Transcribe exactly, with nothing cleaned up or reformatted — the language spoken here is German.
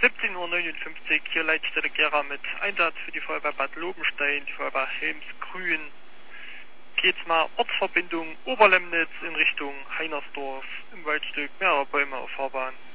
siebzehn Uhr neunundfünfzig, hier Leitstelle Gera mit Einsatz für die Feuerwehr Bad Lobenstein, die Feuerwehr Helmsgrün. Geht's mal Ortsverbindung Oberlemnitz in Richtung Heinersdorf, im Waldstück mehrere Bäume auf Fahrbahn.